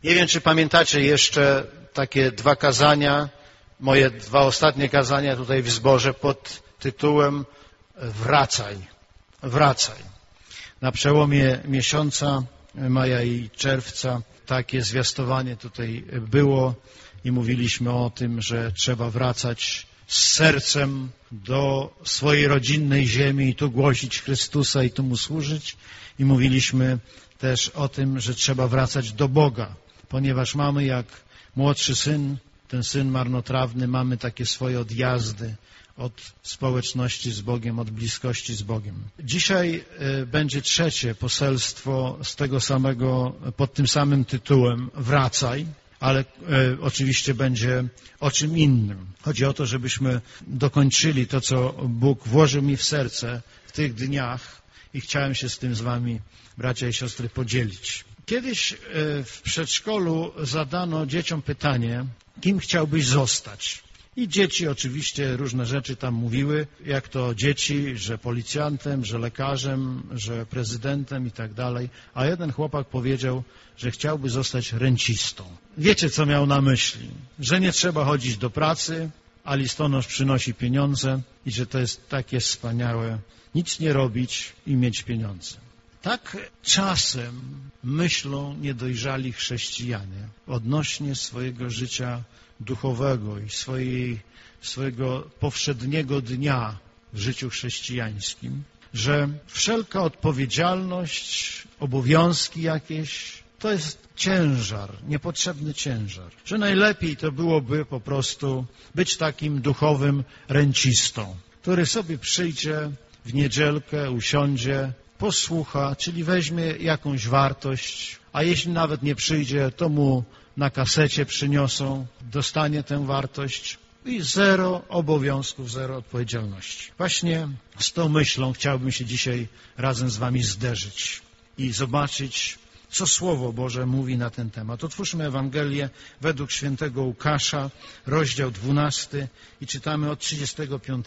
Nie wiem, czy pamiętacie jeszcze takie dwa kazania, moje dwa ostatnie kazania tutaj w zborze pod tytułem Wracaj, wracaj. Na przełomie miesiąca maja i czerwca takie zwiastowanie tutaj było i mówiliśmy o tym, że trzeba wracać z sercem do swojej rodzinnej ziemi i tu głosić Chrystusa i tu Mu służyć. I mówiliśmy też o tym, że trzeba wracać do Boga, ponieważ mamy jak młodszy syn, ten syn marnotrawny, mamy takie swoje odjazdy od społeczności z Bogiem, od bliskości z Bogiem. Dzisiaj będzie trzecie poselstwo z tego samego, pod tym samym tytułem Wracaj, ale oczywiście będzie o czym innym. Chodzi o to, żebyśmy dokończyli to, co Bóg włożył mi w serce w tych dniach i chciałem się z tym z wami, bracia i siostry, podzielić. Kiedyś w przedszkolu zadano dzieciom pytanie, kim chciałbyś zostać? I dzieci oczywiście różne rzeczy tam mówiły, jak to dzieci, że policjantem, że lekarzem, że prezydentem i tak dalej. A jeden chłopak powiedział, że chciałby zostać rencistą. Wiecie, co miał na myśli? Że nie trzeba chodzić do pracy, a listonosz przynosi pieniądze i że to jest takie wspaniałe, nic nie robić i mieć pieniądze. Tak czasem myślą niedojrzali chrześcijanie odnośnie swojego życia duchowego i swojego powszedniego dnia w życiu chrześcijańskim, że wszelka odpowiedzialność, obowiązki jakieś, to jest ciężar, niepotrzebny ciężar. Że najlepiej to byłoby po prostu być takim duchowym rencistą, który sobie przyjdzie w niedzielkę, usiądzie, posłucha, czyli weźmie jakąś wartość, a jeśli nawet nie przyjdzie, to mu na kasecie przyniosą, dostanie tę wartość i zero obowiązków, zero odpowiedzialności. Właśnie z tą myślą chciałbym się dzisiaj razem z wami zderzyć i zobaczyć, co Słowo Boże mówi na ten temat. Otwórzmy Ewangelię według świętego Łukasza, rozdział 12 i czytamy od 35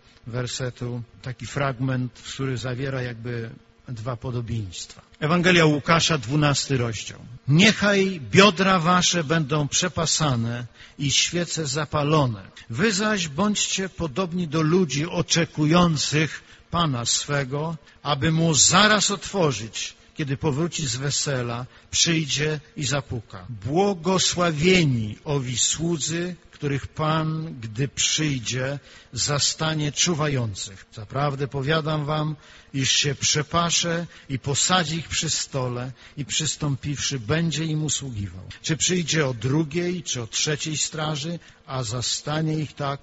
wersetu taki fragment, który zawiera jakby dwa podobieństwa. Ewangelia Łukasza, 12 rozdział. Niechaj biodra wasze będą przepasane i świece zapalone. Wy zaś bądźcie podobni do ludzi oczekujących Pana swego, aby Mu zaraz otworzyć, kiedy powróci z wesela, przyjdzie i zapuka. Błogosławieni owi słudzy, których Pan, gdy przyjdzie, zastanie czuwających. Zaprawdę powiadam wam, iż się przepasze i posadzi ich przy stole i przystąpiwszy będzie im usługiwał. Czy przyjdzie o drugiej, czy o trzeciej straży, a zastanie ich tak,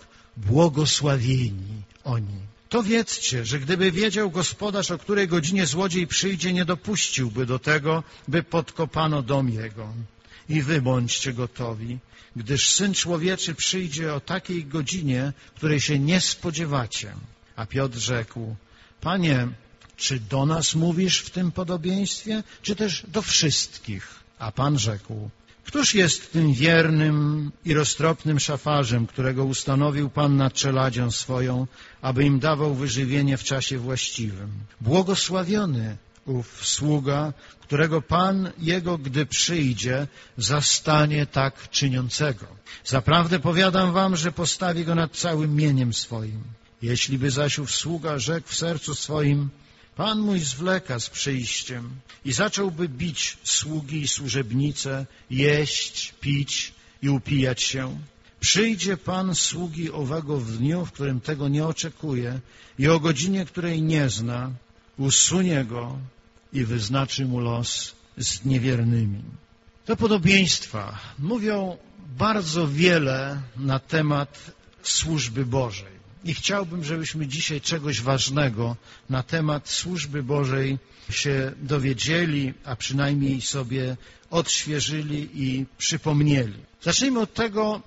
błogosławieni oni. To wiedzcie, że gdyby wiedział gospodarz, o której godzinie złodziej przyjdzie, nie dopuściłby do tego, by podkopano dom jego. I wy bądźcie gotowi, gdyż Syn Człowieczy przyjdzie o takiej godzinie, której się nie spodziewacie. A Piotr rzekł, Panie, czy do nas mówisz w tym podobieństwie, czy też do wszystkich? A Pan rzekł, któż jest tym wiernym i roztropnym szafarzem, którego ustanowił Pan nad czeladzią swoją, aby im dawał wyżywienie w czasie właściwym? Błogosławiony ów sługa, którego Pan jego, gdy przyjdzie, zastanie tak czyniącego. Zaprawdę powiadam wam, że postawi go nad całym mieniem swoim. Jeśli by zaś ów sługa rzekł w sercu swoim, Pan mój zwleka z przyjściem i zacząłby bić sługi i służebnice, jeść, pić i upijać się, przyjdzie Pan sługi owego w dniu, w którym tego nie oczekuje i o godzinie, której nie zna, usunie go i wyznaczy mu los z niewiernymi. Te podobieństwa mówią bardzo wiele na temat służby Bożej. I chciałbym, żebyśmy dzisiaj czegoś ważnego na temat służby Bożej się dowiedzieli, a przynajmniej sobie odświeżyli i przypomnieli. Zacznijmy od tego,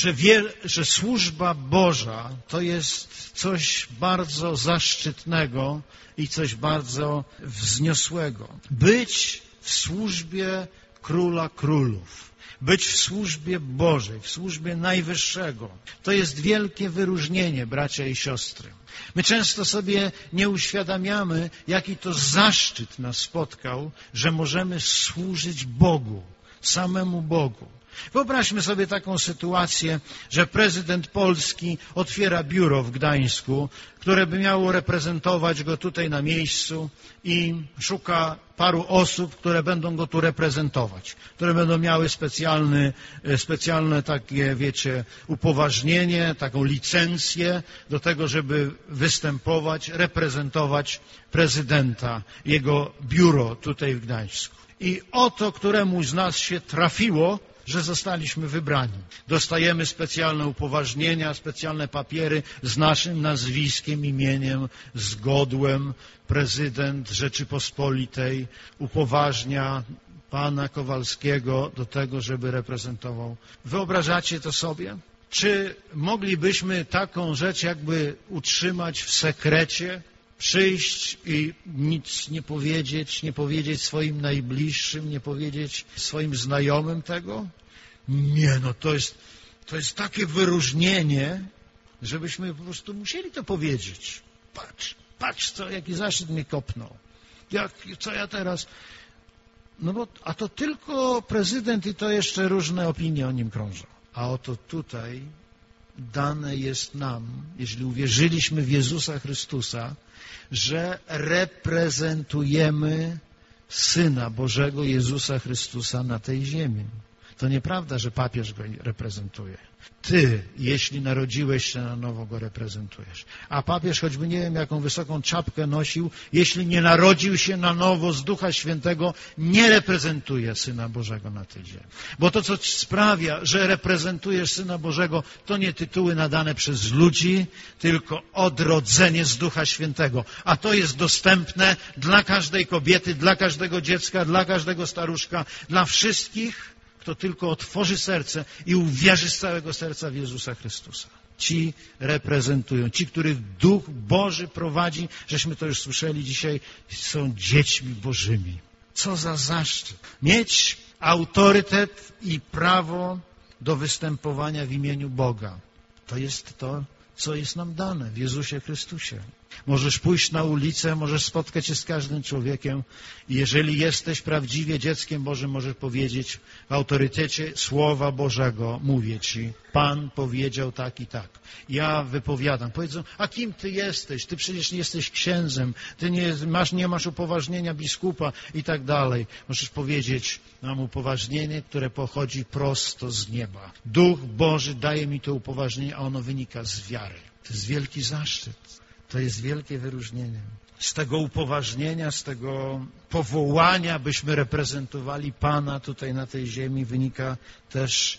że służba Boża to jest coś bardzo zaszczytnego i coś bardzo wzniosłego. Być w służbie Króla Królów. Być w służbie Bożej, w służbie Najwyższego. To jest wielkie wyróżnienie, bracia i siostry. My często sobie nie uświadamiamy, jaki to zaszczyt nas spotkał, że możemy służyć Bogu. samemu Bogu. Wyobraźmy sobie taką sytuację, że prezydent Polski otwiera biuro w Gdańsku, które by miało reprezentować go tutaj na miejscu i szuka paru osób, które będą go tu reprezentować, które będą miały specjalne takie, wiecie, upoważnienie, taką licencję do tego, żeby występować, reprezentować prezydenta, jego biuro tutaj w Gdańsku. I oto któremuś z nas się trafiło, że zostaliśmy wybrani. Dostajemy specjalne upoważnienia, specjalne papiery z naszym nazwiskiem, imieniem, z godłem. Prezydent Rzeczypospolitej upoważnia pana Kowalskiego do tego, żeby reprezentował. Wyobrażacie to sobie? Czy moglibyśmy taką rzecz jakby utrzymać w sekrecie? Przyjść i nic nie powiedzieć swoim najbliższym, nie powiedzieć swoim znajomym tego? Nie, no to jest takie wyróżnienie, żebyśmy po prostu musieli to powiedzieć. Patrz, jaki zaszczyt mnie kopnął. Co ja teraz... No bo, a to tylko prezydent i to jeszcze różne opinie o nim krążą. A oto tutaj dane jest nam, jeśli uwierzyliśmy w Jezusa Chrystusa, że reprezentujemy Syna Bożego Jezusa Chrystusa na tej ziemi. To nieprawda, że papież go reprezentuje. Ty, jeśli narodziłeś się na nowo, go reprezentujesz. A papież, choćby nie wiem, jaką wysoką czapkę nosił, jeśli nie narodził się na nowo z Ducha Świętego, nie reprezentuje Syna Bożego na tej ziemi. Bo to, co sprawia, że reprezentujesz Syna Bożego, to nie tytuły nadane przez ludzi, tylko odrodzenie z Ducha Świętego. A to jest dostępne dla każdej kobiety, dla każdego dziecka, dla każdego staruszka, dla wszystkich, kto tylko otworzy serce i uwierzy z całego serca w Jezusa Chrystusa. Ci reprezentują, ci, których Duch Boży prowadzi, żeśmy to już słyszeli dzisiaj, są dziećmi Bożymi. Co za zaszczyt. Mieć autorytet i prawo do występowania w imieniu Boga. To jest to, co jest nam dane w Jezusie Chrystusie. Możesz pójść na ulicę, możesz spotkać się z każdym człowiekiem i jeżeli jesteś prawdziwie dzieckiem Bożym, możesz powiedzieć w autorytecie Słowa Bożego, mówię Ci, Pan powiedział tak i tak. Ja wypowiadam. Powiedzą, a kim Ty jesteś? Ty przecież nie jesteś księdzem, Ty nie masz upoważnienia biskupa i tak dalej. Możesz powiedzieć, mam upoważnienie, które pochodzi prosto z nieba. Duch Boży daje mi to upoważnienie, a ono wynika z wiary. To jest wielki zaszczyt. To jest wielkie wyróżnienie. Z tego upoważnienia, z tego powołania, byśmy reprezentowali Pana tutaj na tej ziemi, wynika też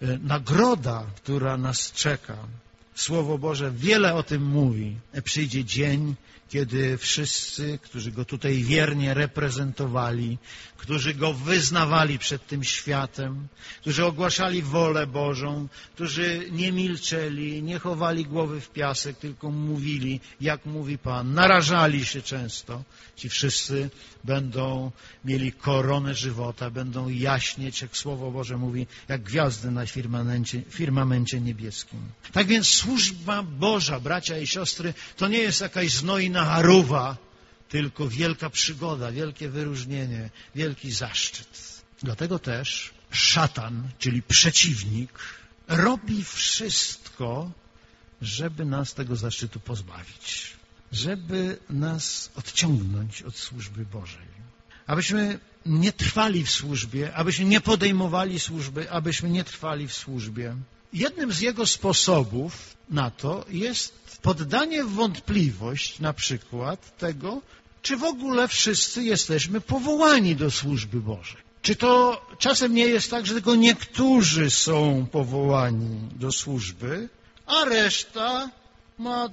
nagroda, która nas czeka. Słowo Boże wiele o tym mówi. Przyjdzie dzień, kiedy wszyscy, którzy Go tutaj wiernie reprezentowali, którzy Go wyznawali przed tym światem, którzy ogłaszali wolę Bożą, którzy nie milczeli, nie chowali głowy w piasek, tylko mówili, jak mówi Pan, narażali się często. Ci wszyscy będą mieli koronę żywota, będą jaśnieć, jak Słowo Boże mówi, jak gwiazdy na firmamencie niebieskim. Tak więc służba Boża, bracia i siostry, to nie jest jakaś znojna haruwa, tylko wielka przygoda, wielkie wyróżnienie, wielki zaszczyt. Dlatego też szatan, czyli przeciwnik, robi wszystko, żeby nas tego zaszczytu pozbawić, żeby nas odciągnąć od służby Bożej. Abyśmy nie trwali w służbie, abyśmy nie podejmowali służby, abyśmy nie trwali w służbie. Jednym z jego sposobów na to jest poddanie w wątpliwość na przykład tego, czy w ogóle wszyscy jesteśmy powołani do służby Bożej. Czy to czasem nie jest tak, że tylko niektórzy są powołani do służby, a reszta ma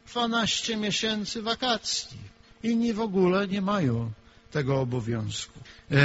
12 miesięcy wakacji. Inni w ogóle nie mają tego obowiązku.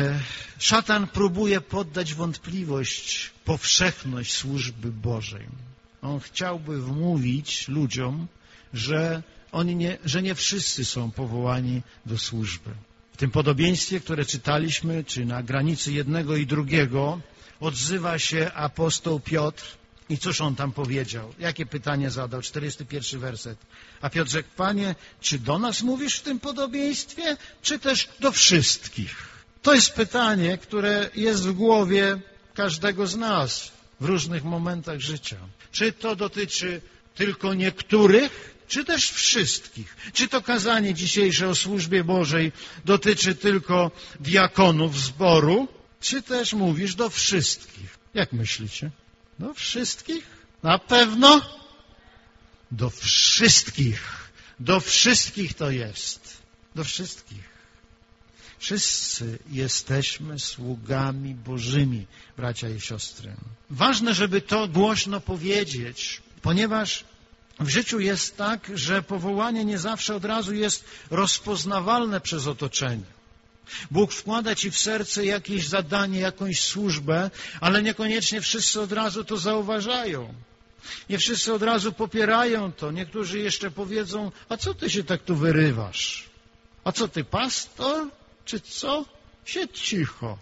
Szatan próbuje poddać wątpliwość powszechność służby Bożej. On chciałby wmówić ludziom, że nie wszyscy są powołani do służby. W tym podobieństwie, które czytaliśmy, czy na granicy jednego i drugiego, odzywa się apostoł Piotr i cóż on tam powiedział? Jakie pytanie zadał? 41 werset. A Piotr rzekł, Panie, czy do nas mówisz w tym podobieństwie, czy też do wszystkich? To jest pytanie, które jest w głowie każdego z nas w różnych momentach życia. Czy to dotyczy tylko niektórych, czy też wszystkich? Czy to kazanie dzisiejsze o służbie Bożej dotyczy tylko diakonów zboru, czy też mówisz do wszystkich? Jak myślicie? Do wszystkich? Na pewno? Do wszystkich. Do wszystkich to jest. Do wszystkich. Wszyscy jesteśmy sługami Bożymi, bracia i siostry. Ważne, żeby to głośno powiedzieć, ponieważ w życiu jest tak, że powołanie nie zawsze od razu jest rozpoznawalne przez otoczenie. Bóg wkłada ci w serce jakieś zadanie, jakąś służbę, ale niekoniecznie wszyscy od razu to zauważają. Nie wszyscy od razu popierają to. Niektórzy jeszcze powiedzą, a co ty się tak tu wyrywasz? A co ty, pastor? Czy co? Siedź cicho.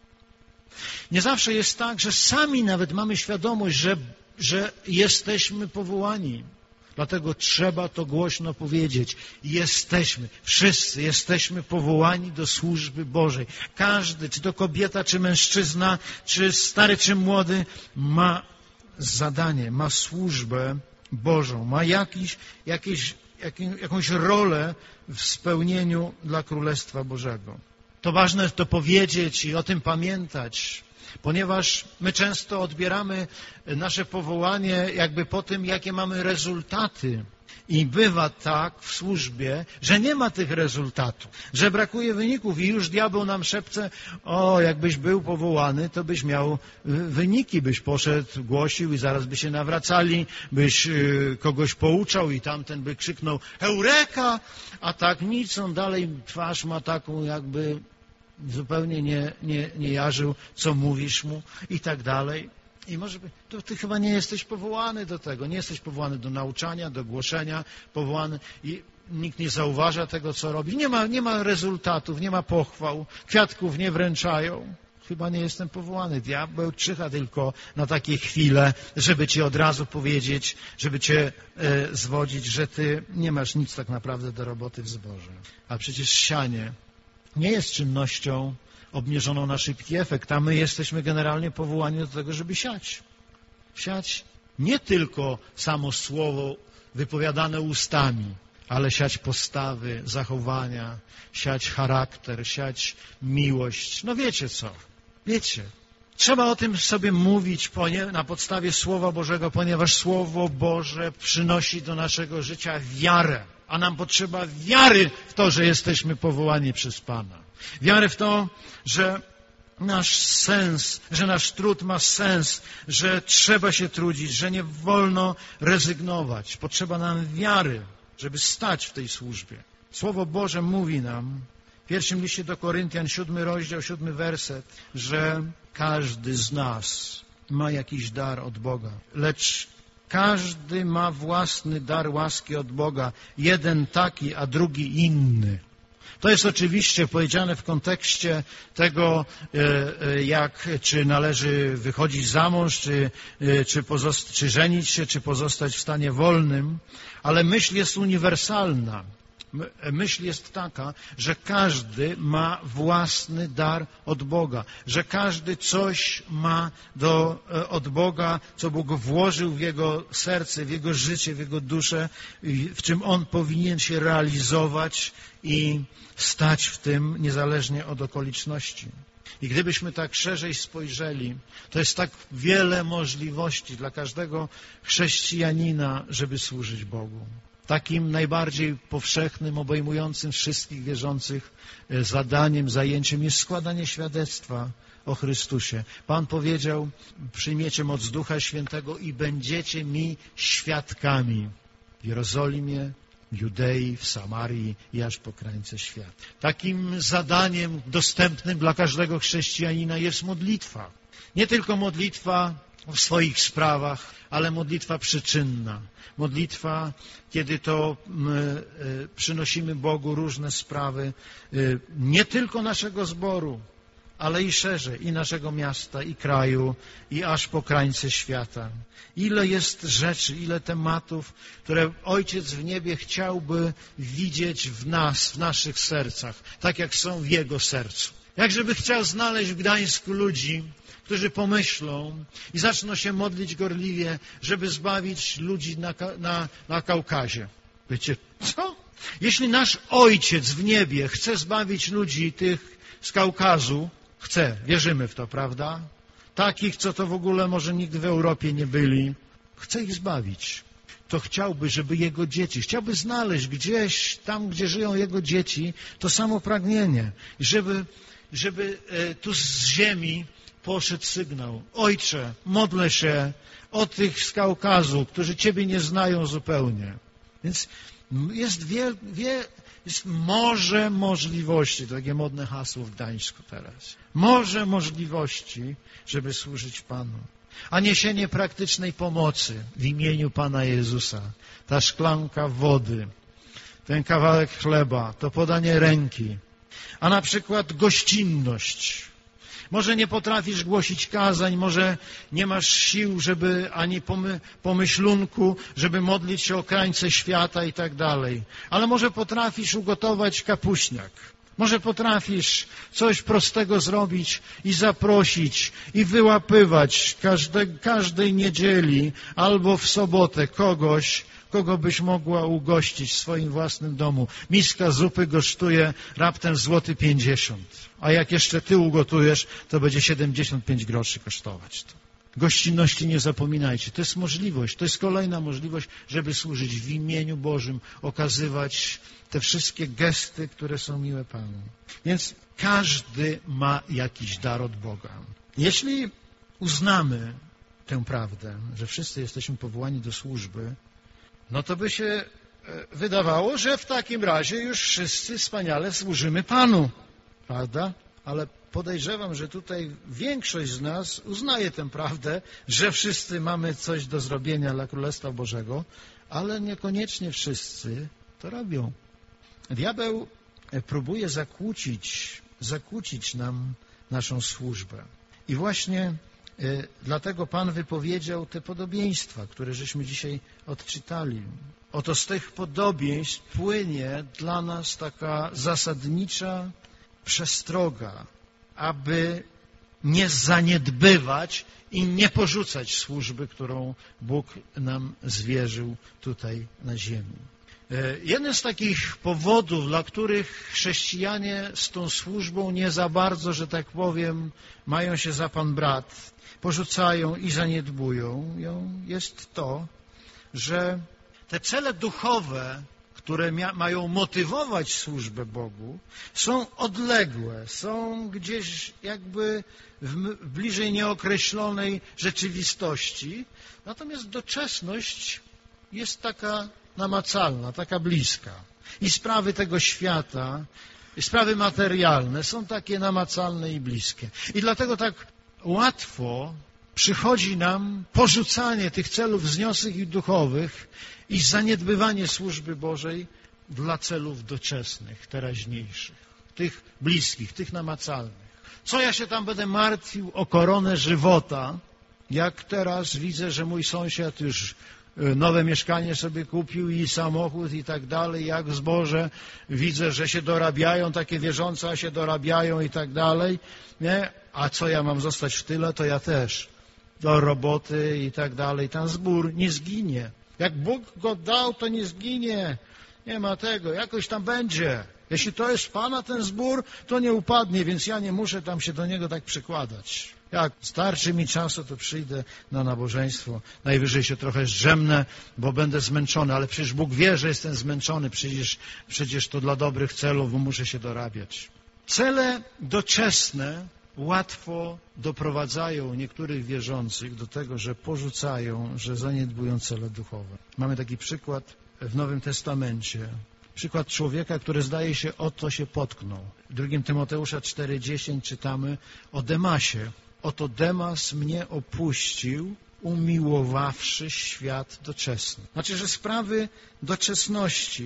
Nie zawsze jest tak, że sami nawet mamy świadomość, że jesteśmy powołani. Dlatego trzeba to głośno powiedzieć. Jesteśmy, wszyscy jesteśmy powołani do służby Bożej. Każdy, czy to kobieta, czy mężczyzna, czy stary, czy młody, ma zadanie, ma służbę Bożą, ma jakąś rolę w spełnieniu dla Królestwa Bożego. To ważne to powiedzieć i o tym pamiętać, ponieważ my często odbieramy nasze powołanie jakby po tym, jakie mamy rezultaty. I bywa tak w służbie, że nie ma tych rezultatów, że brakuje wyników i już diabeł nam szepce, o, jakbyś był powołany, to byś miał wyniki, byś poszedł, głosił i zaraz by się nawracali, byś kogoś pouczał i tamten by krzyknął Eureka, a tak nic, on dalej twarz ma taką jakby zupełnie nie jarzył, co mówisz mu i tak dalej. I może to ty chyba nie jesteś powołany do tego, nie jesteś powołany do nauczania, do głoszenia, powołany i nikt nie zauważa tego, co robi. Nie ma rezultatów, nie ma pochwał, kwiatków nie wręczają. Chyba nie jestem powołany. Diabeł czyha tylko na takie chwile, żeby ci od razu powiedzieć, żeby cię zwodzić, że ty nie masz nic tak naprawdę do roboty w zborze. A przecież sianie nie jest czynnością obniżoną na szybki efekt, a my jesteśmy generalnie powołani do tego, żeby siać. Siać nie tylko samo słowo wypowiadane ustami, ale siać postawy, zachowania, siać charakter, siać miłość. No wiecie co? Wiecie. Trzeba o tym sobie mówić na podstawie Słowa Bożego, ponieważ Słowo Boże przynosi do naszego życia wiarę, a nam potrzeba wiary w to, że jesteśmy powołani przez Pana. Wiarę w to, że nasz trud ma sens, że trzeba się trudzić, że nie wolno rezygnować. Potrzeba nam wiary, żeby stać w tej służbie. Słowo Boże mówi nam w pierwszym liście do Koryntian, 7 rozdział, 7 werset, że każdy z nas ma jakiś dar od Boga, lecz każdy ma własny dar łaski od Boga. Jeden taki, a drugi inny. To jest oczywiście powiedziane w kontekście tego, czy należy wychodzić za mąż, czy żenić się, czy pozostać w stanie wolnym, ale myśl jest uniwersalna. Myśl jest taka, że każdy ma własny dar od Boga, że każdy coś ma od Boga, co Bóg włożył w jego serce, w jego życie, w jego duszę, w czym on powinien się realizować i stać w tym niezależnie od okoliczności. I gdybyśmy tak szerzej spojrzeli, to jest tak wiele możliwości dla każdego chrześcijanina, żeby służyć Bogu. Takim najbardziej powszechnym, obejmującym wszystkich wierzących zadaniem, zajęciem jest składanie świadectwa o Chrystusie. Pan powiedział, przyjmiecie moc Ducha Świętego i będziecie mi świadkami w Jerozolimie, w Judei, w Samarii i aż po krańce świata. Takim zadaniem dostępnym dla każdego chrześcijanina jest modlitwa. Nie tylko modlitwa w swoich sprawach, ale modlitwa przyczynna. Modlitwa, kiedy to przynosimy Bogu różne sprawy, nie tylko naszego zboru, ale i szerzej, i naszego miasta, i kraju, i aż po krańce świata. Ile jest rzeczy, ile tematów, które Ojciec w niebie chciałby widzieć w nas, w naszych sercach, tak jak są w Jego sercu. Jak żeby chciał znaleźć w Gdańsku ludzi, którzy pomyślą i zaczną się modlić gorliwie, żeby zbawić ludzi na Kaukazie. Wiecie co? Jeśli nasz Ojciec w niebie chce zbawić ludzi tych z Kaukazu, chce, wierzymy w to, prawda? Takich, co to w ogóle może nigdy w Europie nie byli, chce ich zbawić. To chciałby, żeby Jego dzieci, chciałby znaleźć gdzieś tam, gdzie żyją Jego dzieci, to samo pragnienie. Żeby tu z ziemi poszedł sygnał. Ojcze, modlę się o tych z Kaukazu, którzy Ciebie nie znają zupełnie. Więc jest morze możliwości, to takie modne hasło w Gdańsku teraz. Morze możliwości, żeby służyć Panu. A niesienie praktycznej pomocy w imieniu Pana Jezusa, ta szklanka wody, ten kawałek chleba, to podanie ręki, a na przykład gościnność. Może nie potrafisz głosić kazań, może nie masz sił, żeby ani pomyślunku, żeby modlić się o krańce świata i tak dalej. Ale może potrafisz ugotować kapuśniak. Może potrafisz coś prostego zrobić i zaprosić i wyłapywać każdej niedzieli albo w sobotę kogoś, kogo byś mogła ugościć w swoim własnym domu. Miska zupy kosztuje raptem złoty 50, a jak jeszcze ty ugotujesz, to będzie 75 groszy kosztować. Gościnności nie zapominajcie. To jest możliwość, to jest kolejna możliwość, żeby służyć w imieniu Bożym, okazywać te wszystkie gesty, które są miłe Panu. Więc każdy ma jakiś dar od Boga. Jeśli uznamy tę prawdę, że wszyscy jesteśmy powołani do służby, no to by się wydawało, że w takim razie już wszyscy wspaniale służymy Panu, prawda? Ale podejrzewam, że tutaj większość z nas uznaje tę prawdę, że wszyscy mamy coś do zrobienia dla Królestwa Bożego, ale niekoniecznie wszyscy to robią. Diabeł próbuje zakłócić nam naszą służbę. I właśnie dlatego Pan wypowiedział te podobieństwa, które żeśmy dzisiaj odczytali. Oto z tych podobieństw płynie dla nas taka zasadnicza przestroga, aby nie zaniedbywać i nie porzucać służby, którą Bóg nam zwierzył tutaj na ziemi. Jeden z takich powodów, dla których chrześcijanie z tą służbą nie za bardzo, że tak powiem, mają się za pan brat, porzucają i zaniedbują ją, jest to, że te cele duchowe, które mają motywować służbę Bogu, są odległe, są gdzieś jakby w bliżej nieokreślonej rzeczywistości, natomiast doczesność jest taka namacalna, taka bliska. I sprawy tego świata, i sprawy materialne są takie namacalne i bliskie. I dlatego tak łatwo przychodzi nam porzucanie tych celów wzniosłych i duchowych i zaniedbywanie służby Bożej dla celów doczesnych, teraźniejszych, tych bliskich, tych namacalnych. Co ja się tam będę martwił o koronę żywota, jak teraz widzę, że mój sąsiad już nowe mieszkanie sobie kupił i samochód i tak dalej, jak zboże. Widzę, że się dorabiają, takie wierzące, a się dorabiają i tak dalej. Nie? A co ja mam zostać w tyle, to ja też. Do roboty i tak dalej. Ten zbór nie zginie. Jak Bóg go dał, to nie zginie. Nie ma tego. Jakoś tam będzie. Jeśli to jest Pana ten zbór, to nie upadnie, więc ja nie muszę tam się do niego tak przykładać. Jak starczy mi czasu, to przyjdę na nabożeństwo. Najwyżej się trochę zdrzemnę, bo będę zmęczony, ale przecież Bóg wie, że jestem zmęczony. Przecież to dla dobrych celów, bo muszę się dorabiać. Cele doczesne łatwo doprowadzają niektórych wierzących do tego, że porzucają, że zaniedbują cele duchowe. Mamy taki przykład w Nowym Testamencie. Przykład człowieka, który zdaje się o to się potknął. W 2 Tymoteusza 4,10 czytamy o Demasie. Oto Demas mnie opuścił, umiłowawszy świat doczesny. Znaczy, że sprawy doczesności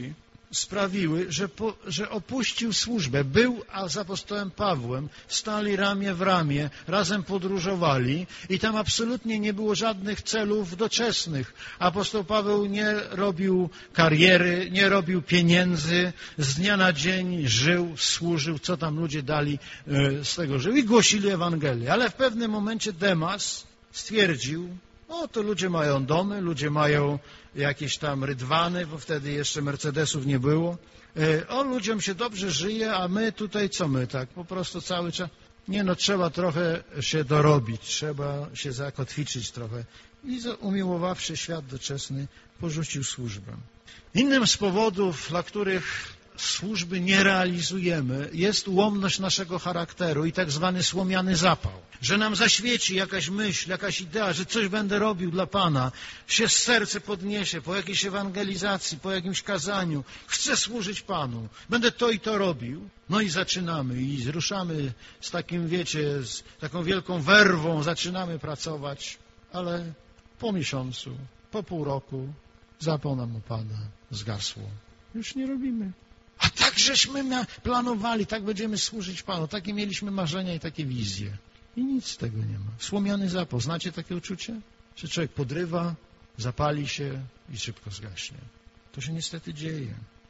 sprawiły, że opuścił służbę. Był z apostołem Pawłem, stali ramię w ramię, razem podróżowali i tam absolutnie nie było żadnych celów doczesnych. Apostoł Paweł nie robił kariery, nie robił pieniędzy, z dnia na dzień żył, służył, co tam ludzie dali z tego żył i głosili Ewangelię. Ale w pewnym momencie Demas stwierdził, to ludzie mają domy, ludzie mają jakieś tam rydwany, bo wtedy jeszcze Mercedesów nie było. Ludziom się dobrze żyje, a my tutaj co my tak? Po prostu cały czas. Trzeba trochę się dorobić, trzeba się zakotwiczyć trochę. I umiłowawszy świat doczesny, porzucił służbę. Innym z powodów, dla których służby nie realizujemy, jest ułomność naszego charakteru i tak zwany słomiany zapał. Że nam zaświeci jakaś myśl, jakaś idea, że coś będę robił dla Pana, się serce podniesie po jakiejś ewangelizacji, po jakimś kazaniu. Chcę służyć Panu, będę to i to robił. I zaczynamy i ruszamy z takim, z taką wielką werwą zaczynamy pracować, ale po miesiącu, po pół roku zapał nam opada, zgasło. Już nie robimy. A tak żeśmy planowali, tak będziemy służyć Panu. Takie mieliśmy marzenia i takie wizje. I nic z tego nie ma. Słomiany zapał. Znacie takie uczucie? Że człowiek podrywa, zapali się i szybko zgaśnie. To się niestety dzieje.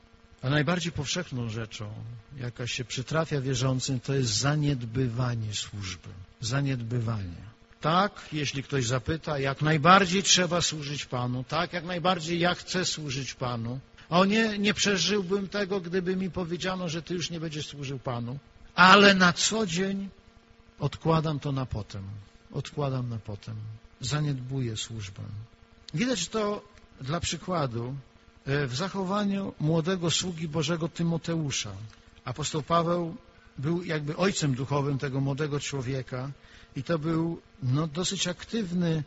A najbardziej powszechną rzeczą, jaka się przytrafia wierzącym, to jest zaniedbywanie służby. Zaniedbywanie. Tak, jeśli ktoś zapyta, jak najbardziej trzeba służyć Panu. Tak, jak najbardziej ja chcę służyć Panu. Nie przeżyłbym tego, gdyby mi powiedziano, że ty już nie będziesz służył Panu. Ale na co dzień odkładam to na potem. Odkładam na potem. Zaniedbuję służbę. Widać to dla przykładu w zachowaniu młodego sługi Bożego Tymoteusza. Apostoł Paweł był jakby ojcem duchowym tego młodego człowieka i to był dosyć aktywny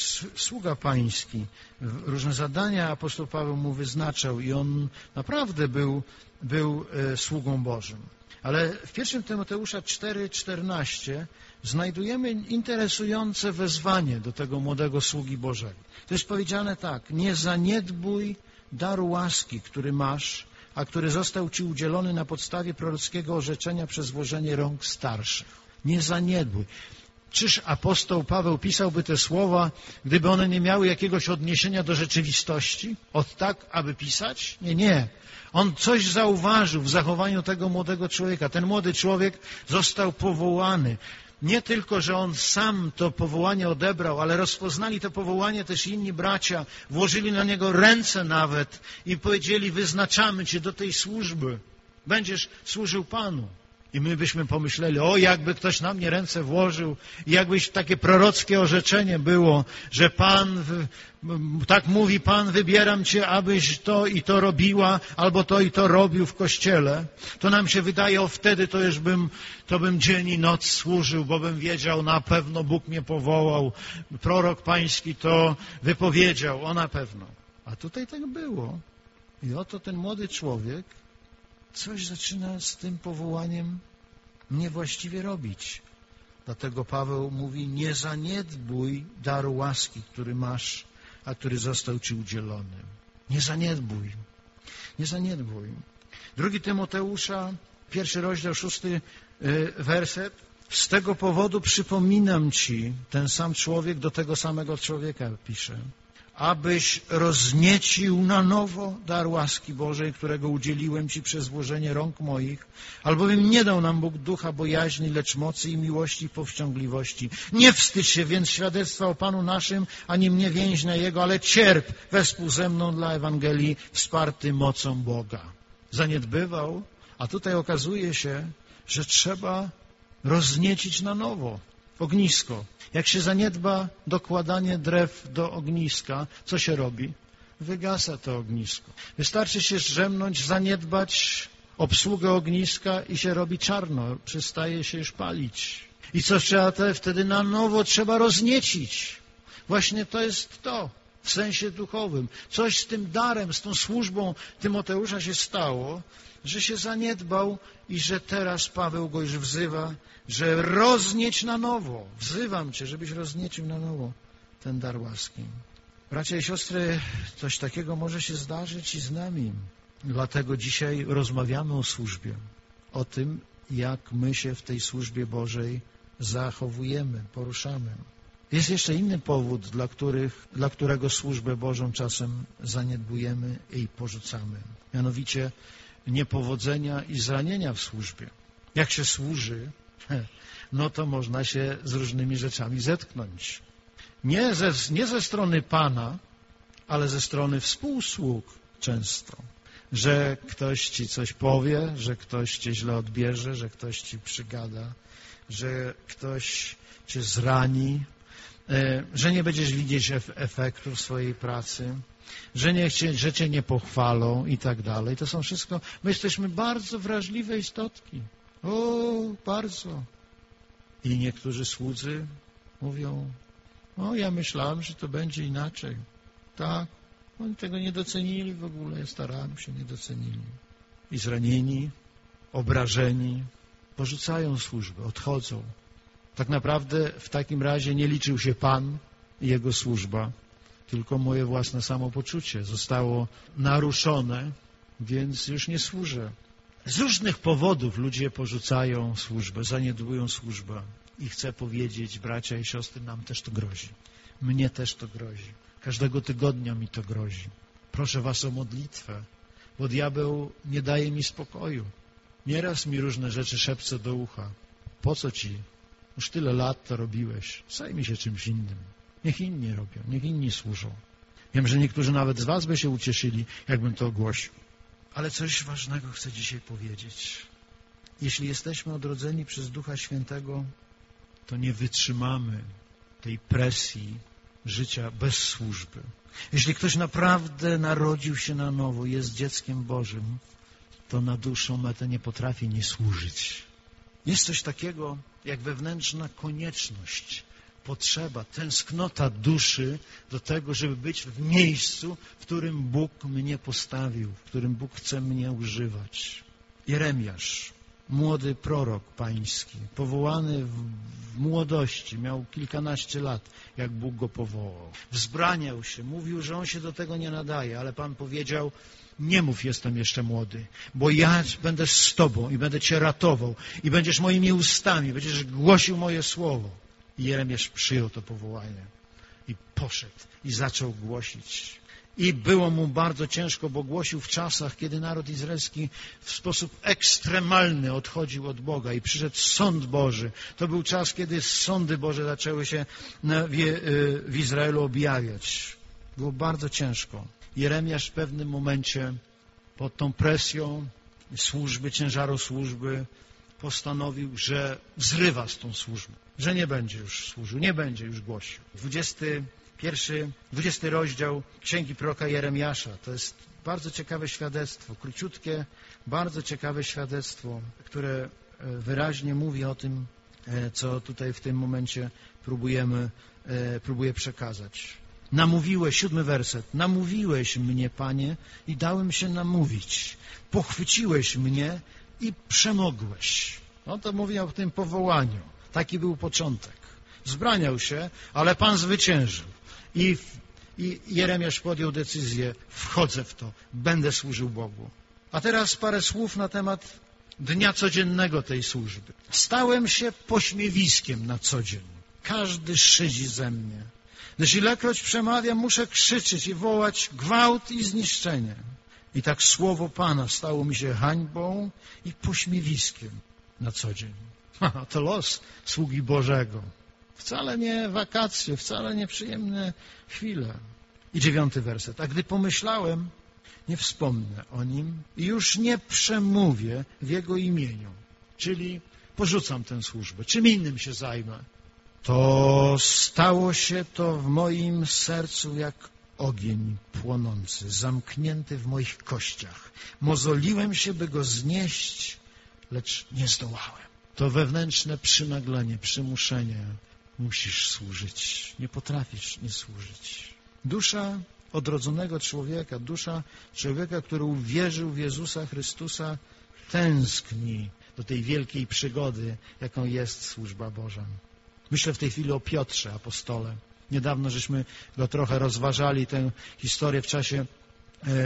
sługa pański. Różne zadania apostoł Paweł mu wyznaczał i on naprawdę był sługą Bożym. Ale w 1 Tymoteusza 4:14 znajdujemy interesujące wezwanie do tego młodego sługi Bożego. To jest powiedziane tak: nie zaniedbuj daru łaski, który masz, a który został ci udzielony na podstawie prorockiego orzeczenia przez włożenie rąk starszych. Nie zaniedbuj. Czyż apostoł Paweł pisałby te słowa, gdyby one nie miały jakiegoś odniesienia do rzeczywistości? Tak, aby pisać? Nie. On coś zauważył w zachowaniu tego młodego człowieka. Ten młody człowiek został powołany. Nie tylko, że on sam to powołanie odebrał, ale rozpoznali to powołanie też inni bracia, włożyli na niego ręce nawet i powiedzieli: wyznaczamy cię do tej służby. Będziesz służył Panu. I my byśmy pomyśleli: jakby ktoś na mnie ręce włożył i jakbyś takie prorockie orzeczenie było, że Pan, tak mówi Pan, wybieram cię, abyś to i to robiła, albo to i to robił w kościele, to nam się wydaje: wtedy to już bym dzień i noc służył, bo bym wiedział, na pewno Bóg mnie powołał, prorok pański to wypowiedział, na pewno. A tutaj tak było. I oto ten młody człowiek coś zaczyna z tym powołaniem niewłaściwie robić. Dlatego Paweł mówi: nie zaniedbuj daru łaski, który masz, a który został ci udzielony. Nie zaniedbuj. Nie zaniedbuj. 2 Tymoteusza, 1 rozdział, 6 werset. Z tego powodu przypominam ci, ten sam człowiek do tego samego człowieka pisze, abyś rozniecił na nowo dar łaski Bożej, którego udzieliłem ci przez włożenie rąk moich, albowiem nie dał nam Bóg ducha bojaźni, lecz mocy i miłości i powściągliwości. Nie wstydź się więc świadectwa o Panu naszym, ani mnie więźnia Jego, ale cierp wespół ze mną dla Ewangelii, wsparty mocą Boga. Zaniedbywał, a tutaj okazuje się, że trzeba rozniecić na nowo ognisko. Jak się zaniedba dokładanie drew do ogniska, co się robi? Wygasa to ognisko. Wystarczy się zdrzemnąć, zaniedbać obsługę ogniska i się robi czarno, przestaje się już palić. I co trzeba wtedy na nowo trzeba rozniecić. Właśnie to jest to, w sensie duchowym. Coś z tym darem, z tą służbą Tymoteusza się stało, że się zaniedbał i że teraz Paweł go już wzywa, że roznieć na nowo. Wzywam cię, żebyś rozniecił na nowo ten dar łaski. Bracia i siostry, coś takiego może się zdarzyć i z nami. Dlatego dzisiaj rozmawiamy o służbie, o tym, jak my się w tej służbie Bożej zachowujemy, poruszamy. Jest jeszcze inny powód, dla którego służbę Bożą czasem zaniedbujemy i porzucamy. Mianowicie niepowodzenia i zranienia w służbie. Jak się służy, no to można się z różnymi rzeczami zetknąć. Nie ze strony Pana, ale ze strony współsług często. Że ktoś ci coś powie, że ktoś cię źle odbierze, że ktoś ci przygada, że ktoś cię zrani, że nie będziesz widzieć efektów swojej pracy, że cię nie pochwalą i tak dalej. To są wszystko, my jesteśmy bardzo wrażliwe istotki. Bardzo. I niektórzy słudzy mówią, ja myślałem, że to będzie inaczej. Tak, oni tego nie docenili w ogóle, starałem się, nie docenili. I zranieni, obrażeni, porzucają służbę, odchodzą. Tak naprawdę w takim razie nie liczył się Pan i Jego służba, tylko moje własne samopoczucie zostało naruszone, więc już nie służę. Z różnych powodów ludzie porzucają służbę, zaniedbują służbę. I chcę powiedzieć, bracia i siostry, nam też to grozi. Mnie też to grozi. Każdego tygodnia mi to grozi. Proszę was o modlitwę, bo diabeł nie daje mi spokoju. Nieraz mi różne rzeczy szepce do ucha. Po co ci? Już tyle lat to robiłeś. Zajmij się czymś innym. Niech inni robią, niech inni służą. Wiem, że niektórzy nawet z was by się ucieszyli, jakbym to ogłosił. Ale coś ważnego chcę dzisiaj powiedzieć. Jeśli jesteśmy odrodzeni przez Ducha Świętego, to nie wytrzymamy tej presji życia bez służby. Jeśli ktoś naprawdę narodził się na nowo, jest dzieckiem Bożym, to na dłuższą metę nie potrafi nie służyć. Jest coś takiego jak wewnętrzna konieczność, potrzeba, tęsknota duszy do tego, żeby być w miejscu, w którym Bóg mnie postawił, w którym Bóg chce mnie używać. Jeremiasz, młody prorok pański, powołany w młodości, miał kilkanaście lat, jak Bóg go powołał. Wzbraniał się, mówił, że on się do tego nie nadaje, ale Pan powiedział, nie mów, jestem jeszcze młody, bo ja będę z Tobą i będę Cię ratował i będziesz moimi ustami, będziesz głosił moje słowo. I Jeremiasz przyjął to powołanie i poszedł i zaczął głosić. I było mu bardzo ciężko, bo głosił w czasach, kiedy naród izraelski w sposób ekstremalny odchodził od Boga i przyszedł sąd Boży. To był czas, kiedy sądy Boże zaczęły się w Izraelu objawiać. Było bardzo ciężko. Jeremiasz w pewnym momencie pod tą presją służby, ciężaru służby postanowił, że zrywa z tą służbą, że nie będzie już służył, nie będzie już głosił. 20 rozdział Księgi proroka Jeremiasza. To jest bardzo ciekawe świadectwo, króciutkie, bardzo ciekawe świadectwo, które wyraźnie mówi o tym, co tutaj w tym momencie próbuję przekazać. Namówiłeś, 7 werset, namówiłeś mnie, Panie, i dałem się namówić. Pochwyciłeś mnie i przemogłeś. No to mówi o tym powołaniu. Taki był początek. Zbraniał się, ale Pan zwyciężył. I Jeremiasz podjął decyzję, wchodzę w to, będę służył Bogu. A teraz parę słów na temat dnia codziennego tej służby. Stałem się pośmiewiskiem na co dzień. Każdy szydzi ze mnie. Gdyż ilekroć przemawiam, muszę krzyczeć i wołać gwałt i zniszczenie. I tak słowo Pana stało mi się hańbą i pośmiewiskiem na co dzień. To los sługi Bożego. Wcale nie wakacje, wcale nie przyjemne chwile. I 9 werset. A gdy pomyślałem, nie wspomnę o Nim i już nie przemówię w Jego imieniu. Czyli porzucam tę służbę. Czym innym się zajmę. To stało się to w moim sercu jak ogień płonący, zamknięty w moich kościach. Mozoliłem się, by go znieść, lecz nie zdołałem. To wewnętrzne przynaglenie, przymuszenie. Musisz służyć. Nie potrafisz nie służyć. Dusza odrodzonego człowieka, dusza człowieka, który uwierzył w Jezusa Chrystusa, tęskni do tej wielkiej przygody, jaką jest służba Boża. Myślę w tej chwili o Piotrze, apostole. Niedawno żeśmy go trochę rozważali, tę historię w czasie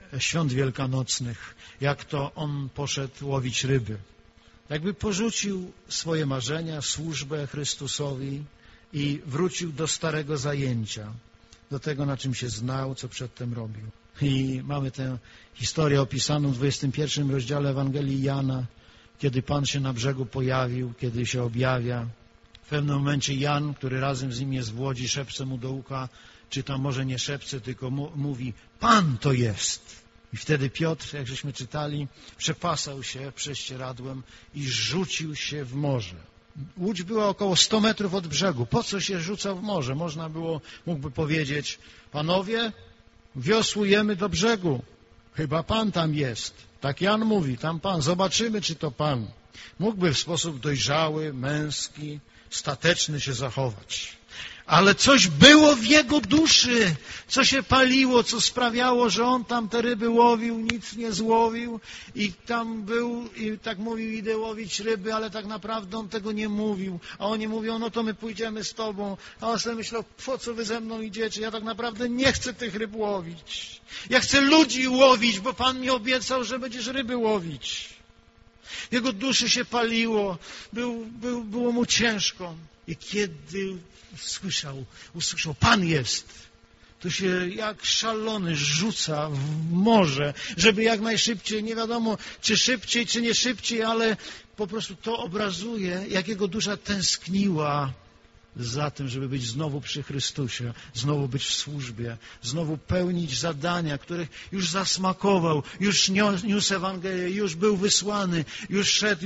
świąt wielkanocnych, jak to on poszedł łowić ryby. Jakby porzucił swoje marzenia, służbę Chrystusowi i wrócił do starego zajęcia, do tego, na czym się znał, co przedtem robił. I mamy tę historię opisaną w 21 rozdziale Ewangelii Jana, kiedy Pan się na brzegu pojawił, kiedy się objawia. W pewnym momencie Jan, który razem z nim jest w łodzi, szepce mu do ucha, czy tam może nie szepce, tylko mówi: Pan to jest. I wtedy Piotr, jak żeśmy czytali, przepasał się prześcieradłem i rzucił się w morze. Łódź była około 100 metrów od brzegu. Po co się rzucał w morze? Mógłby powiedzieć: panowie, wiosłujemy do brzegu. Chyba Pan tam jest. Tak Jan mówi, tam Pan. Zobaczymy, czy to Pan. Mógłby w sposób dojrzały, męski, stateczny się zachować. Ale coś było w jego duszy, co się paliło, co sprawiało, że on tam te ryby łowił, nic nie złowił i tam był i tak mówił: idę łowić ryby, ale tak naprawdę on tego nie mówił. A oni mówią: no to my pójdziemy z tobą. A on sobie myślał: po co wy ze mną idziecie? Ja tak naprawdę nie chcę tych ryb łowić. Ja chcę ludzi łowić, bo Pan mi obiecał, że będziesz ryby łowić. Jego duszy się paliło, było mu ciężko. I kiedy usłyszał: Pan jest, to się jak szalony rzuca w morze, żeby jak najszybciej, nie wiadomo czy szybciej, czy nie szybciej, ale po prostu to obrazuje, jak jego dusza tęskniła za tym, żeby być znowu przy Chrystusie, znowu być w służbie, znowu pełnić zadania, których już zasmakował, już niósł Ewangelię, już był wysłany, już szedł,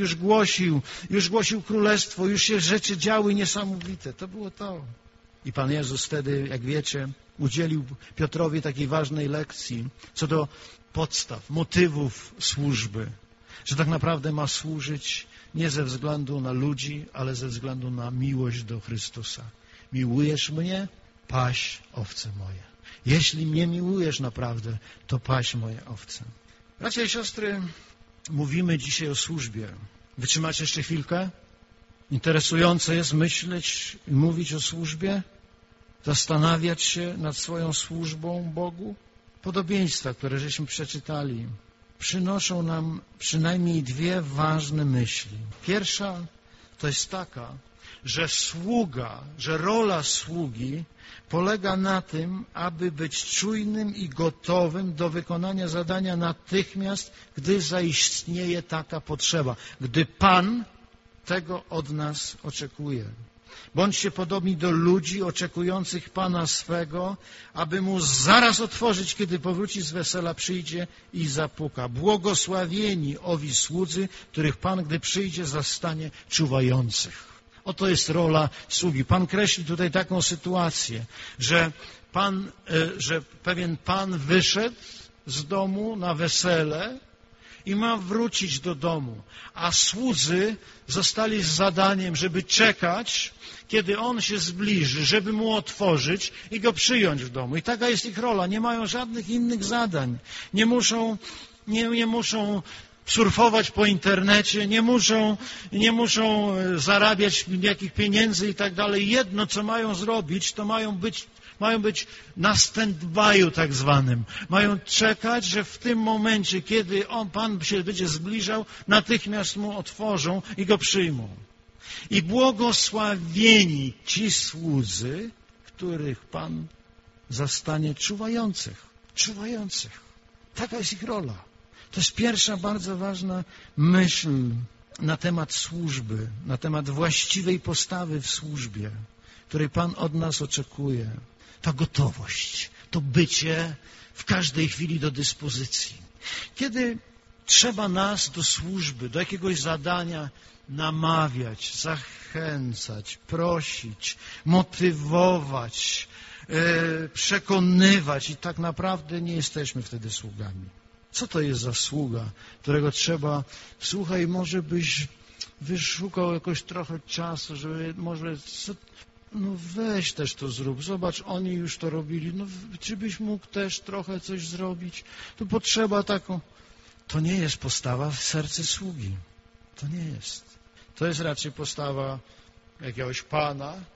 już głosił Królestwo, już się rzeczy działy niesamowite. To było to. I Pan Jezus wtedy, jak wiecie, udzielił Piotrowi takiej ważnej lekcji co do podstaw, motywów służby, że tak naprawdę ma służyć nie ze względu na ludzi, ale ze względu na miłość do Chrystusa. Miłujesz mnie? Paś owce moje. Jeśli mnie miłujesz naprawdę, to paś moje owce. Bracia i siostry, mówimy dzisiaj o służbie. Wytrzymacie jeszcze chwilkę? Interesujące jest myśleć i mówić o służbie? Zastanawiać się nad swoją służbą Bogu? Podobieństwa, które żeśmy przeczytali, przynoszą nam przynajmniej dwie ważne myśli. Pierwsza to jest taka, że rola sługi polega na tym, aby być czujnym i gotowym do wykonania zadania natychmiast, gdy zaistnieje taka potrzeba, gdy Pan tego od nas oczekuje. Bądźcie podobni do ludzi oczekujących Pana swego, aby Mu zaraz otworzyć, kiedy powróci z wesela, przyjdzie i zapuka. Błogosławieni owi słudzy, których Pan, gdy przyjdzie, zastanie czuwających. Oto jest rola sługi. Pan kreśli tutaj taką sytuację, że pewien Pan wyszedł z domu na wesele i ma wrócić do domu, a słudzy zostali z zadaniem, żeby czekać, kiedy on się zbliży, żeby mu otworzyć i go przyjąć w domu. I taka jest ich rola. Nie mają żadnych innych zadań. Nie muszą surfować po internecie, nie muszą zarabiać jakich pieniędzy i tak dalej. Jedno, co mają zrobić, to mają być na stand-by'u tak zwanym. Mają czekać, że w tym momencie, kiedy Pan się będzie zbliżał, natychmiast mu otworzą i go przyjmą. I błogosławieni ci słudzy, których Pan zastanie czuwających. Taka jest ich rola. To jest pierwsza bardzo ważna myśl na temat służby, na temat właściwej postawy w służbie, której Pan od nas oczekuje. Ta gotowość, to bycie w każdej chwili do dyspozycji. Kiedy trzeba nas do służby, do jakiegoś zadania namawiać, zachęcać, prosić, motywować, przekonywać i tak naprawdę nie jesteśmy wtedy sługami. Co to jest za sługa, którego trzeba: słuchaj, może byś wyszukał jakoś trochę czasu, żeby może... No weź też to zrób, zobacz, oni już to robili, no czy byś mógł też trochę coś zrobić? To potrzeba taką... To nie jest postawa w sercu sługi. To nie jest. To jest raczej postawa jakiegoś pana,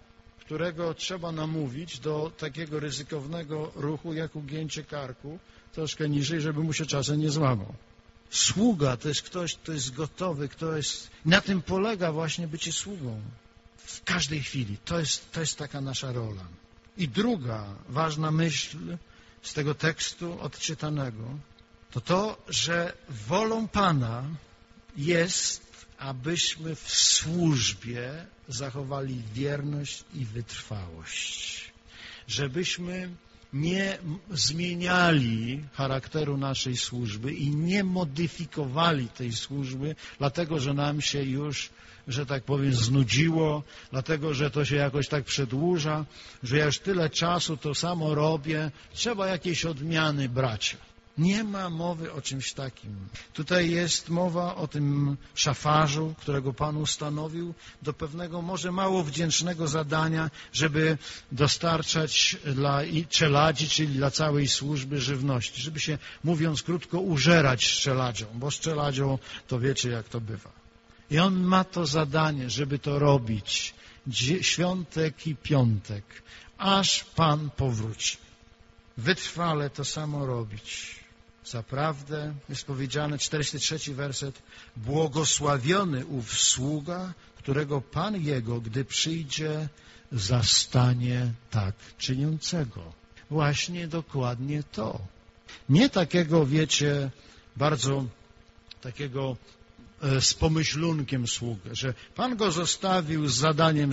którego trzeba namówić do takiego ryzykownego ruchu, jak ugięcie karku, troszkę niżej, żeby mu się czasem nie złamał. Sługa to jest ktoś, kto jest gotowy, na tym polega właśnie bycie sługą. W każdej chwili. To jest taka nasza rola. I druga ważna myśl z tego tekstu odczytanego to, że wolą Pana jest, abyśmy w służbie zachowali wierność i wytrwałość. Żebyśmy nie zmieniali charakteru naszej służby i nie modyfikowali tej służby, dlatego że nam się już, że tak powiem, znudziło, dlatego że to się jakoś tak przedłuża, że ja już tyle czasu to samo robię, trzeba jakiejś odmiany, bracia. Nie ma mowy o czymś takim. Tutaj jest mowa o tym szafarzu, którego Pan ustanowił do pewnego może mało wdzięcznego zadania, żeby dostarczać dla czeladzi, czyli dla całej służby żywności, żeby się, mówiąc krótko, użerać szczeladzią, bo szczeladzią to wiecie, jak to bywa. I on ma to zadanie, żeby to robić świątek i piątek, aż Pan powróci. Wytrwale to samo robić. Zaprawdę jest powiedziane, 43 werset, błogosławiony ów sługa, którego Pan jego, gdy przyjdzie, zastanie tak czyniącego. Właśnie dokładnie to. Nie takiego, wiecie, bardzo takiego z pomyślunkiem sługę, że Pan go zostawił z zadaniem,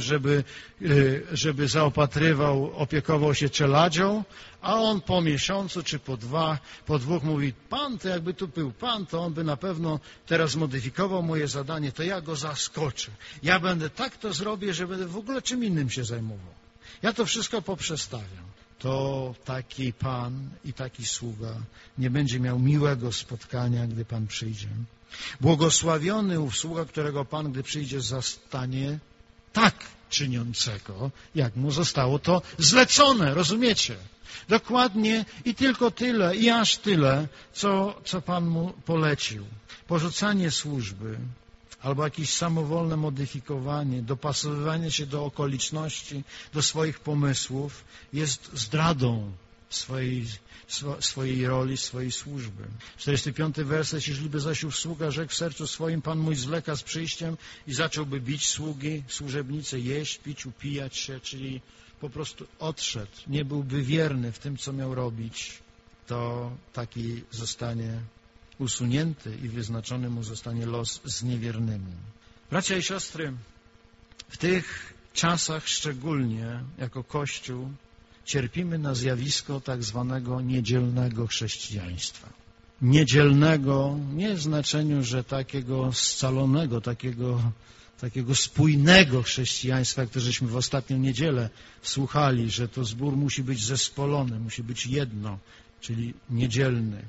żeby zaopatrywał, opiekował się czeladzią, a on po miesiącu czy po dwóch mówi, Pan to jakby tu był Pan, to on by na pewno teraz modyfikował moje zadanie, to ja go zaskoczę. Ja będę tak to zrobię, że będę w ogóle czym innym się zajmował. Ja to wszystko poprzestawiam. To taki Pan i taki sługa nie będzie miał miłego spotkania, gdy Pan przyjdzie. Błogosławiony ów sługa, którego Pan, gdy przyjdzie, zastanie tak czyniącego, jak mu zostało to zlecone, rozumiecie? Dokładnie i tylko tyle, i aż tyle, co Pan mu polecił. Porzucanie służby albo jakieś samowolne modyfikowanie, dopasowywanie się do okoliczności, do swoich pomysłów jest zdradą swojej roli, swojej służby. 45 werset, jeśliby zaś ów sługa rzekł w sercu swoim, Pan mój zwleka z przyjściem i zacząłby bić sługi, służebnice, jeść, pić, upijać się, czyli po prostu odszedł, nie byłby wierny w tym, co miał robić, to taki zostanie usunięty i wyznaczony mu zostanie los z niewiernymi. Bracia i siostry, w tych czasach szczególnie jako Kościół cierpimy na zjawisko tak zwanego niedzielnego chrześcijaństwa. Niedzielnego nie w znaczeniu, że takiego scalonego, takiego spójnego chrześcijaństwa, które żeśmy w ostatnią niedzielę słuchali, że to zbór musi być zespolony, musi być jedno, czyli niedzielny.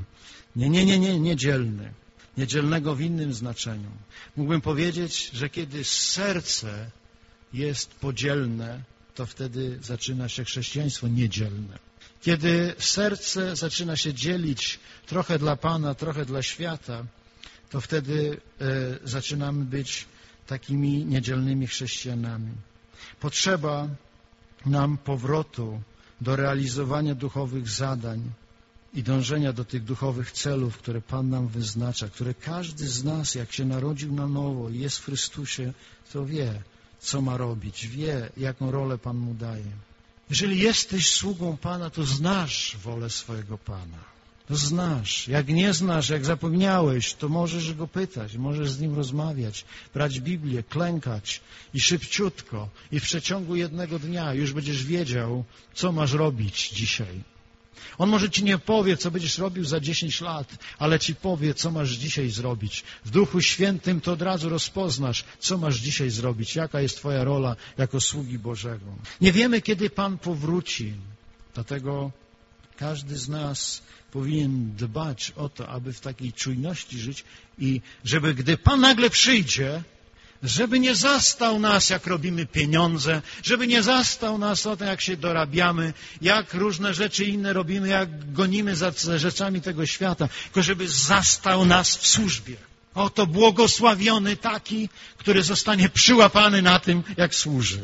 Niedzielny. Niedzielnego w innym znaczeniu. Mógłbym powiedzieć, że kiedy serce jest podzielne, to wtedy zaczyna się chrześcijaństwo niedzielne. Kiedy serce zaczyna się dzielić trochę dla Pana, trochę dla świata, to wtedy zaczynamy być takimi niedzielnymi chrześcijanami. Potrzeba nam powrotu do realizowania duchowych zadań i dążenia do tych duchowych celów, które Pan nam wyznacza, które każdy z nas, jak się narodził na nowo i jest w Chrystusie, to wie, co ma robić, wie, jaką rolę Pan mu daje. Jeżeli jesteś sługą Pana, to znasz wolę swojego Pana. To znasz. Jak nie znasz, jak zapomniałeś, to możesz go pytać, możesz z nim rozmawiać, brać Biblię, klękać i szybciutko i w przeciągu jednego dnia już będziesz wiedział, co masz robić dzisiaj. On może ci nie powie, co będziesz robił za 10 lat, ale ci powie, co masz dzisiaj zrobić. W Duchu Świętym to od razu rozpoznasz, co masz dzisiaj zrobić, jaka jest twoja rola jako sługi Bożego. Nie wiemy, kiedy Pan powróci, dlatego każdy z nas powinien dbać o to, aby w takiej czujności żyć i żeby, gdy Pan nagle przyjdzie, żeby nie zastał nas, jak robimy pieniądze, żeby nie zastał nas o tym, jak się dorabiamy, jak różne rzeczy inne robimy, jak gonimy za rzeczami tego świata, tylko żeby zastał nas w służbie. Oto błogosławiony taki, który zostanie przyłapany na tym, jak służy.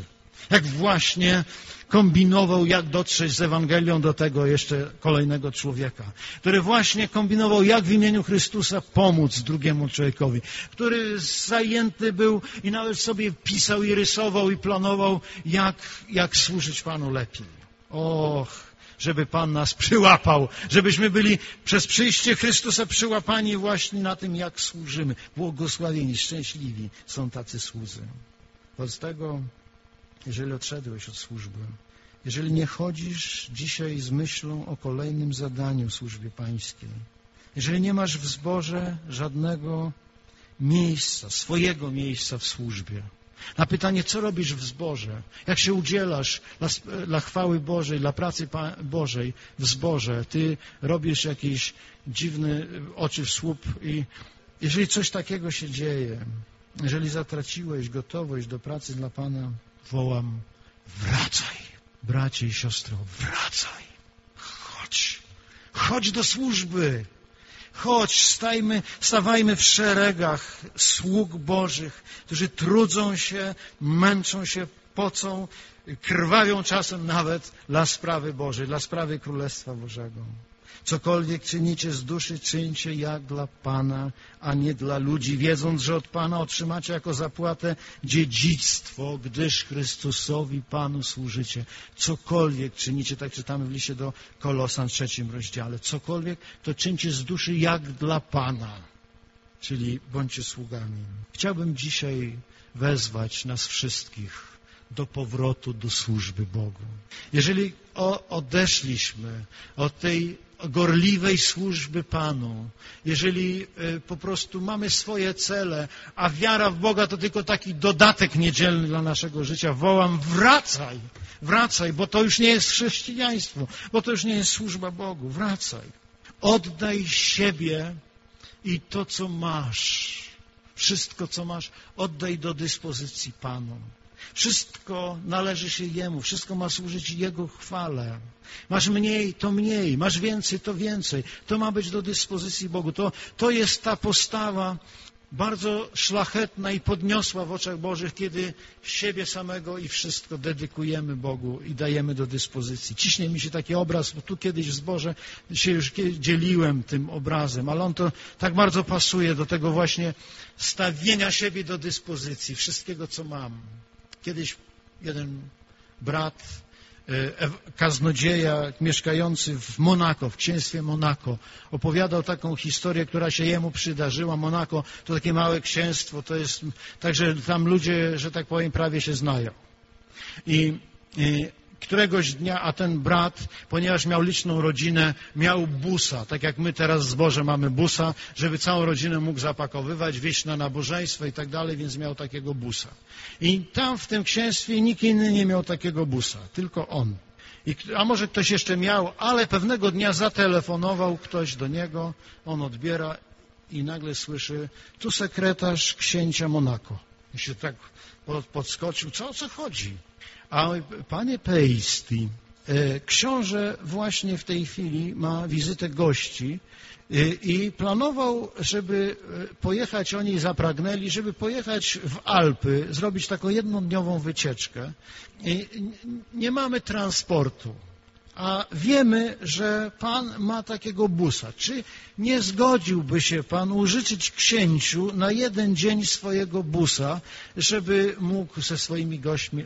Jak właśnie kombinował, jak dotrzeć z Ewangelią do tego jeszcze kolejnego człowieka, który właśnie kombinował, jak w imieniu Chrystusa pomóc drugiemu człowiekowi, który zajęty był i nawet sobie pisał i rysował i planował, jak służyć Panu lepiej. Och, żeby Pan nas przyłapał, żebyśmy byli przez przyjście Chrystusa przyłapani właśnie na tym, jak służymy. Błogosławieni, szczęśliwi są tacy słudzy. Wobec tego, jeżeli odszedłeś od służby, jeżeli nie chodzisz dzisiaj z myślą o kolejnym zadaniu w służbie pańskiej, jeżeli nie masz w zborze żadnego miejsca, swojego miejsca w służbie, na pytanie, co robisz w zborze, jak się udzielasz dla chwały Bożej, dla pracy Bożej w zborze, ty robisz jakieś dziwne oczy w słup i jeżeli coś takiego się dzieje, jeżeli zatraciłeś gotowość do pracy dla Pana, wołam, wracaj, bracie i siostro, wracaj, chodź do służby. Chodź, stawajmy w szeregach sług Bożych, którzy trudzą się, męczą się, pocą, krwawią czasem nawet dla sprawy Bożej, dla sprawy Królestwa Bożego. Cokolwiek czynicie z duszy, czyńcie jak dla Pana, a nie dla ludzi, wiedząc, że od Pana otrzymacie jako zapłatę dziedzictwo, gdyż Chrystusowi Panu służycie. Cokolwiek czynicie, tak czytamy w liście do Kolosan, 3 rozdziale, cokolwiek to czyńcie z duszy jak dla Pana, czyli bądźcie sługami. Chciałbym dzisiaj wezwać nas wszystkich do powrotu do służby Bogu. Jeżeli odeszliśmy od tej gorliwej służby Panu, jeżeli po prostu mamy swoje cele, a wiara w Boga to tylko taki dodatek niedzielny dla naszego życia, wołam, wracaj, bo to już nie jest chrześcijaństwo, bo to już nie jest służba Bogu, wracaj. Oddaj siebie i to, co masz, wszystko, co masz, oddaj do dyspozycji Panu. Wszystko należy się Jemu, wszystko ma służyć Jego chwale. Masz mniej, to mniej, masz więcej, to więcej. To ma być do dyspozycji Bogu. To jest ta postawa bardzo szlachetna i podniosła w oczach Bożych, kiedy siebie samego i wszystko dedykujemy Bogu i dajemy do dyspozycji. Ciśnie mi się taki obraz, bo tu kiedyś w zborze się już dzieliłem tym obrazem, ale on to tak bardzo pasuje do tego właśnie stawienia siebie do dyspozycji, wszystkiego, co mam. Kiedyś jeden brat, kaznodzieja mieszkający w Monako, w księstwie Monako, opowiadał taką historię, która się jemu przydarzyła. Monako to takie małe księstwo, to jest, także tam ludzie, że tak powiem, prawie się znają. I któregoś dnia, a ten brat, ponieważ miał liczną rodzinę, miał busa, tak jak my teraz w zborze mamy busa, żeby całą rodzinę mógł zapakowywać, wieźć na nabożeństwo i tak dalej, więc miał takiego busa. I tam w tym księstwie nikt inny nie miał takiego busa, tylko on. A może ktoś jeszcze miał, ale pewnego dnia zatelefonował ktoś do niego, on odbiera i nagle słyszy, tu sekretarz księcia Monako. I się tak podskoczył, o co chodzi? A panie Pejsti, książę właśnie w tej chwili ma wizytę gości i planował, żeby pojechać, oni zapragnęli, żeby pojechać w Alpy, zrobić taką jednodniową wycieczkę. I nie mamy transportu, a wiemy, że pan ma takiego busa. Czy nie zgodziłby się pan użyczyć księciu na jeden dzień swojego busa, żeby mógł ze swoimi gośćmi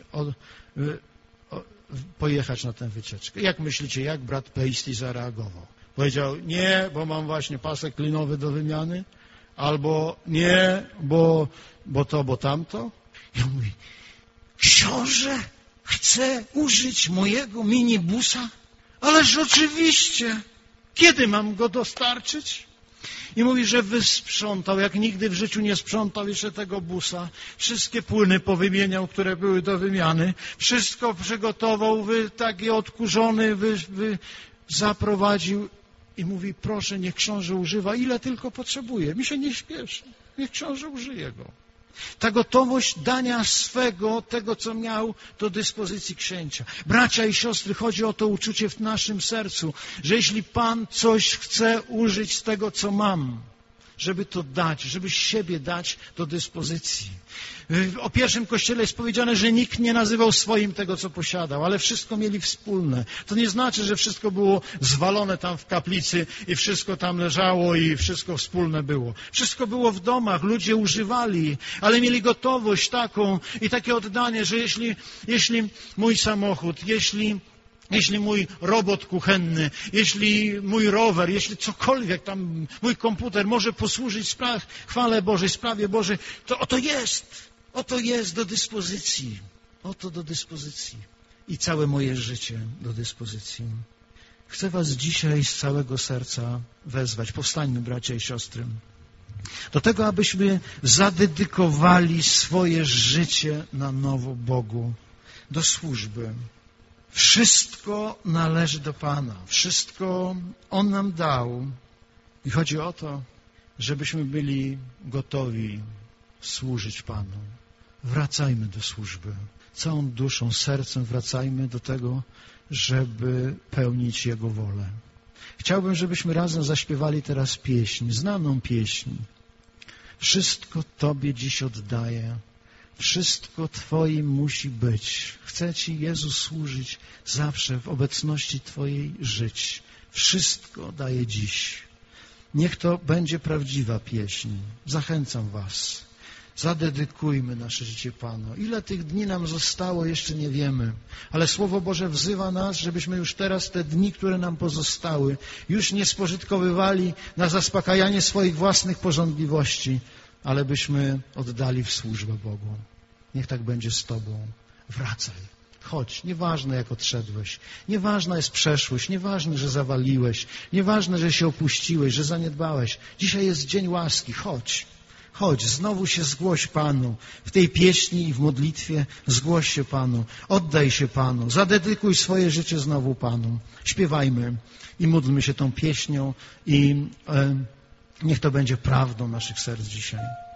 pojechać na tę wycieczkę? Jak myślicie, jak brat Pejsti zareagował? Powiedział, nie, bo mam właśnie pasek linowy do wymiany, albo nie, bo to, bo tamto. Ja mówię, książę chce użyć mojego minibusa? Ależ oczywiście, kiedy mam go dostarczyć? I mówi, że wysprzątał, jak nigdy w życiu nie sprzątał jeszcze tego busa. Wszystkie płyny powymieniał, które były do wymiany. Wszystko przygotował, taki odkurzony, zaprowadził. I mówi, proszę, niech książę używa, ile tylko potrzebuje. Mi się nie śpieszy. Niech książę użyje go. Ta gotowość dania swego, tego co miał, do dyspozycji księcia. Bracia i siostry, chodzi o to uczucie w naszym sercu, że jeśli Pan coś chce użyć z tego, co mam, żeby to dać, żeby siebie dać do dyspozycji. O pierwszym Kościele jest powiedziane, że nikt nie nazywał swoim tego, co posiadał, ale wszystko mieli wspólne. To nie znaczy, że wszystko było zwalone tam w kaplicy i wszystko tam leżało i wszystko wspólne było. Wszystko było w domach, ludzie używali, ale mieli gotowość taką i takie oddanie, że jeśli mój samochód, jeśli mój robot kuchenny, jeśli mój rower, jeśli cokolwiek tam, mój komputer może posłużyć chwale Bożej, sprawie Bożej, to oto jest do dyspozycji. Oto do dyspozycji. I całe moje życie do dyspozycji. Chcę was dzisiaj z całego serca wezwać. Powstańmy, bracia i siostry. Do tego, abyśmy zadedykowali swoje życie na nowo Bogu. Do służby. Wszystko należy do Pana. Wszystko On nam dał. I chodzi o to, żebyśmy byli gotowi służyć Panu. Wracajmy do służby. Całą duszą, sercem wracajmy do tego, żeby pełnić Jego wolę. Chciałbym, żebyśmy razem zaśpiewali teraz pieśń, znaną pieśń. Wszystko Tobie dziś oddaję. Wszystko Twoim musi być. Chcę Ci, Jezu, służyć zawsze w obecności Twojej żyć. Wszystko daję dziś. Niech to będzie prawdziwa pieśń. Zachęcam was. Zadedykujmy nasze życie Panu. Ile tych dni nam zostało, jeszcze nie wiemy. Ale Słowo Boże wzywa nas, żebyśmy już teraz te dni, które nam pozostały, już nie spożytkowywali na zaspokajanie swoich własnych pożądliwości, ale byśmy oddali w służbę Bogu. Niech tak będzie z Tobą. Wracaj. Chodź. Nieważne, jak odszedłeś. Nieważna jest przeszłość. Nieważne, że zawaliłeś. Nieważne, że się opuściłeś, że zaniedbałeś. Dzisiaj jest dzień łaski. Chodź. Chodź. Znowu się zgłoś Panu. W tej pieśni i w modlitwie zgłoś się Panu. Oddaj się Panu. Zadedykuj swoje życie znowu Panu. Śpiewajmy i módlmy się tą pieśnią i niech to będzie prawdą naszych serc dzisiaj.